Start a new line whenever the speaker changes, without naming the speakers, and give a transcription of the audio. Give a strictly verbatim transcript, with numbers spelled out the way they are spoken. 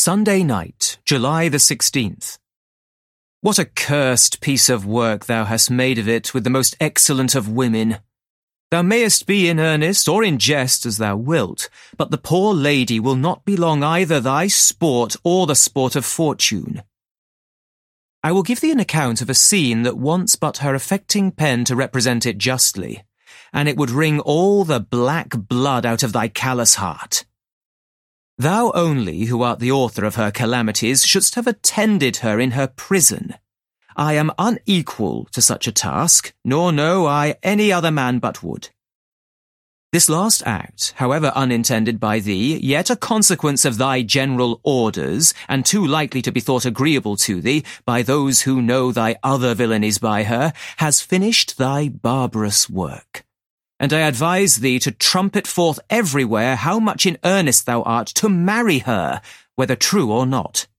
Sunday night, July the sixteenth. What a cursed piece of work thou hast made of it with the most excellent of women! Thou mayest be in earnest or in jest as thou wilt, but the poor lady will not be long either thy sport or the sport of fortune. I will give thee an account of a scene that wants but her affecting pen to represent it justly, and it would wring all the black blood out of thy callous heart. Thou only, who art the author of her calamities, shouldst have attended her in her prison. I am unequal to such a task, nor know I any other man but would. This last act, however unintended by thee, yet a consequence of thy general orders, and too likely to be thought agreeable to thee by those who know thy other villainies by her, has finished thy barbarous work. And I advise thee to trumpet forth everywhere how much in earnest thou art to marry her, whether true or not.